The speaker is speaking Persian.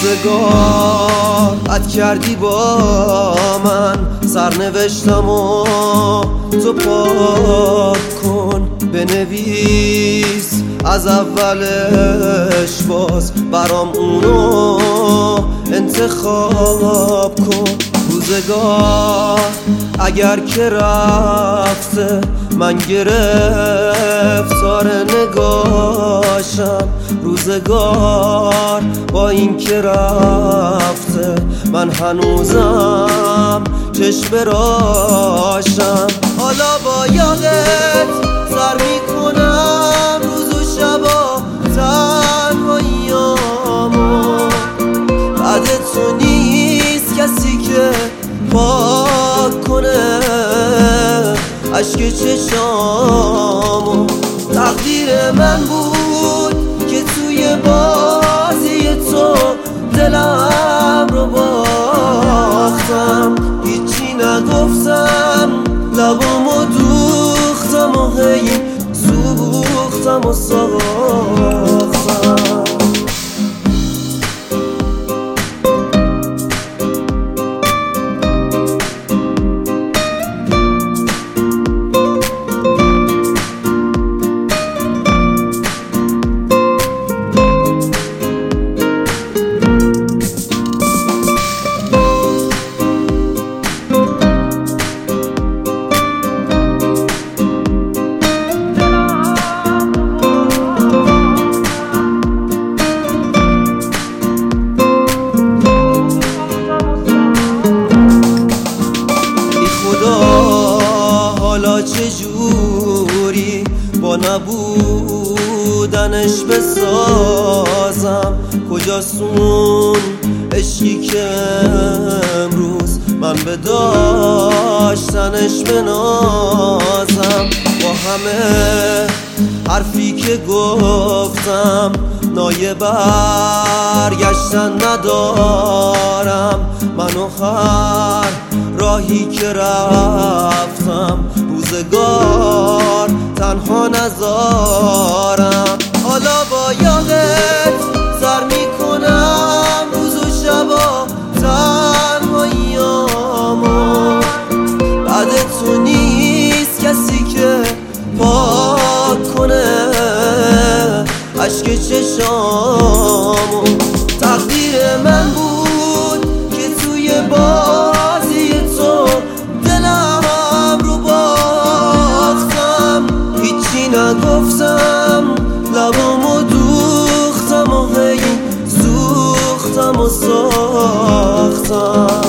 روزگار عد کردی با من، سرنوشتم و تو پاک کن. بنویس از اولش باز برام اونو انتخاب کن. روزگار اگر که رفته من گرفتار نگاشم، روزگار با این که رفته من هنوزم چشم براشم. حالا با یادت سر میکنم روز و شبا تنهاییامو، بعد تو نیست کسی که پاک کنه اشک چشامو. تقدیر من بود که توی بازی تو دلم رو باختم، هیچی نگفتم لبامو دوختم و هی سوختم و ساختم. حالا چجوری با نبودنش بسازم؟ کجاست اون عشقی که امروز من به داشتنش بنازم؟ با همه حرفی که گفتم نایه برگشتن ندارم. منو هر راهی که رفتم روزگار تنها نذارم. حالا با یادت سر میکنم روز و شبا تنهاییامو، بعد تو نیست کسی که پاک کنه اشک چشامو. تقدیر من بود که توی بازی تو دلم رو باختم، هیچی نگفتم لبامو دوختم و هی سوختم و ساختم.